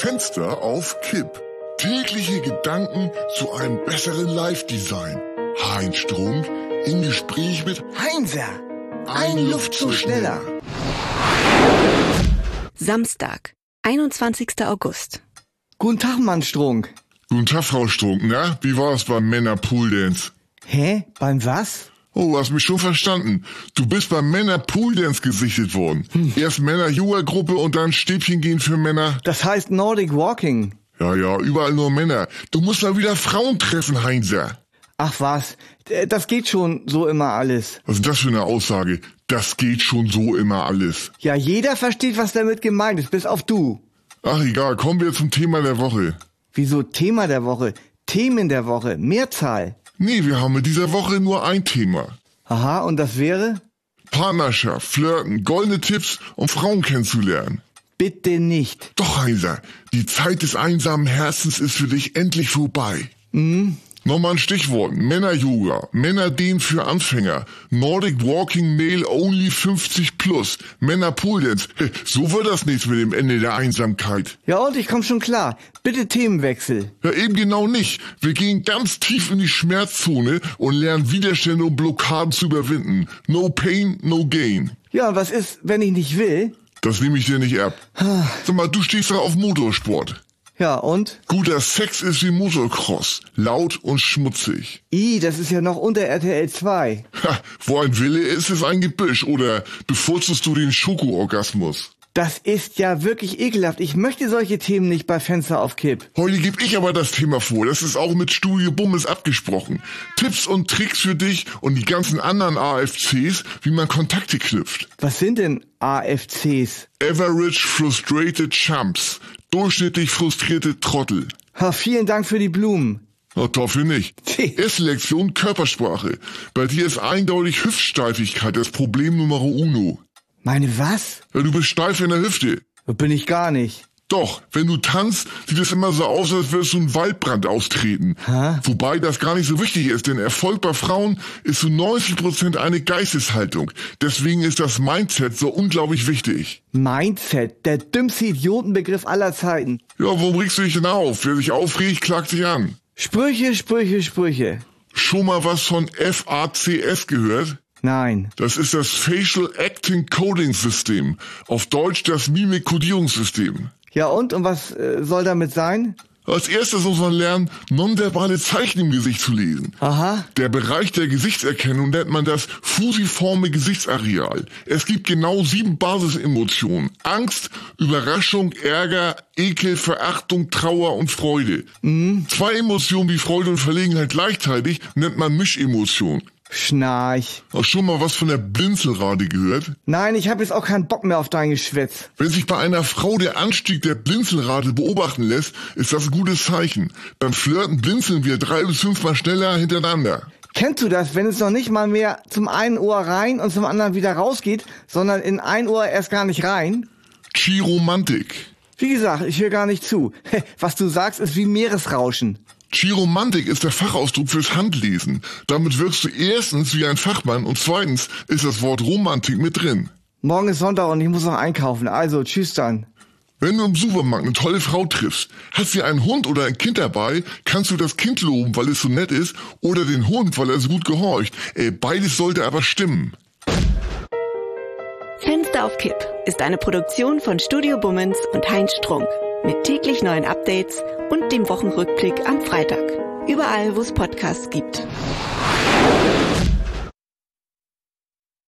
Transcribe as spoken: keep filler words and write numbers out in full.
Fenster auf Kipp. Tägliche Gedanken zu einem besseren Live-Design. Heinz Strunk im Gespräch mit Heinzer. Ein Luftzug schneller. Samstag, einundzwanzigster August. Guten Tag, Mann Strunk. Guten Tag, Frau Strunk. Na, wie war es beim Männer-Pool-Dance? Hä? Beim was? Oh, du hast mich schon verstanden. Du bist beim Männer-Pool-Dance gesichtet worden. Hm. Erst Männer-Yoga-Gruppe und dann Stäbchen gehen für Männer. Das heißt Nordic Walking. Ja, ja, überall nur Männer. Du musst mal wieder Frauen treffen, Heinzer. Ach was, das geht schon so immer alles. Was ist das für eine Aussage? Das geht schon so immer alles. Ja, jeder versteht, was damit gemeint ist, bis auf du. Ach egal, kommen wir zum Thema der Woche. Wieso Thema der Woche? Themen der Woche, Mehrzahl. Nee, wir haben mit dieser Woche nur ein Thema. Aha, und das wäre? Partnerschaft, Flirten, goldene Tipps, um Frauen kennenzulernen. Bitte nicht. Doch, Heinzer, die Zeit des einsamen Herzens ist für dich endlich vorbei. Mhm. Nochmal ein Stichwort. Männer-Yoga, Männer-Dehn für Anfänger, Nordic Walking Male Only fünfzig plus, Männer-Pool-Dance. So wird das nichts mit dem Ende der Einsamkeit. Ja und, ich komm schon klar. Bitte Themenwechsel. Ja, eben genau nicht. Wir gehen ganz tief in die Schmerzzone und lernen Widerstände und Blockaden zu überwinden. No pain, no gain. Ja, und was ist, wenn ich nicht will? Das nehme ich dir nicht ab. Sag mal, du stehst doch auf Motorsport. Ja, und? Guter Sex ist wie Motocross. Laut und schmutzig. Ih, das ist ja noch unter R T L zwei. Ha, wo ein Wille ist, ist ein Gebüsch. Oder bevorzugst du den Schoko-Orgasmus? Das ist ja wirklich ekelhaft. Ich möchte solche Themen nicht bei Fenster auf Kipp. Heute gebe ich aber das Thema vor. Das ist auch mit Studio Bummes abgesprochen. Tipps und Tricks für dich und die ganzen anderen A F Cs, wie man Kontakte knüpft. Was sind denn A F Cs? Average Frustrated Chumps. Durchschnittlich frustrierte Trottel. Ha, vielen Dank für die Blumen. Na, dafür nicht. Erste Lektion Körpersprache. Bei dir ist eindeutig Hüftsteifigkeit das Problem Numero uno. Meine was? Ja, du bist steif in der Hüfte. Bin ich gar nicht. Doch, wenn du tanzt, sieht es immer so aus, als würdest du einen Waldbrand austreten. Hä? Wobei das gar nicht so wichtig ist, denn Erfolg bei Frauen ist zu neunzig Prozent eine Geisteshaltung. Deswegen ist das Mindset so unglaublich wichtig. Mindset, der dümmste Idiotenbegriff aller Zeiten. Ja, warum regst du dich denn auf? Wer sich aufregt, klagt sich an. Sprüche, Sprüche, Sprüche. Schon mal was von F A C S gehört? Nein. Das ist das Facial Acting Coding System. Auf Deutsch das Mimik-Kodierungssystem. Ja und? Und was äh, soll damit sein? Als erstes muss man lernen, nonverbale Zeichen im Gesicht zu lesen. Aha. Der Bereich der Gesichtserkennung nennt man das fusiforme Gesichtsareal. Es gibt genau sieben Basisemotionen. Angst, Überraschung, Ärger, Ekel, Verachtung, Trauer und Freude. Mhm. Zwei Emotionen wie Freude und Verlegenheit gleichzeitig nennt man Mischemotion. Schnarch. Hast schon mal was von der Blinzelrate gehört? Nein, ich habe jetzt auch keinen Bock mehr auf dein Geschwätz. Wenn sich bei einer Frau der Anstieg der Blinzelrate beobachten lässt, ist das ein gutes Zeichen. Beim Flirten blinzeln wir drei bis fünfmal schneller hintereinander. Kennst du das, wenn es noch nicht mal mehr zum einen Ohr rein und zum anderen wieder rausgeht, sondern in ein Ohr erst gar nicht rein? Chiromantik. Wie gesagt, ich höre gar nicht zu. Was du sagst, ist wie Meeresrauschen. Chiromantik ist der Fachausdruck fürs Handlesen. Damit wirkst du erstens wie ein Fachmann und zweitens ist das Wort Romantik mit drin. Morgen ist Sonntag und ich muss noch einkaufen. Also, tschüss dann. Wenn du im Supermarkt eine tolle Frau triffst, hat sie einen Hund oder ein Kind dabei, kannst du das Kind loben, weil es so nett ist, oder den Hund, weil er so gut gehorcht. Äh, beides sollte aber stimmen. Fenster auf Kipp ist eine Produktion von Studio Bummens und Heinz Strunk. Mit täglich neuen Updates und dem Wochenrückblick am Freitag. Überall, wo es Podcasts gibt.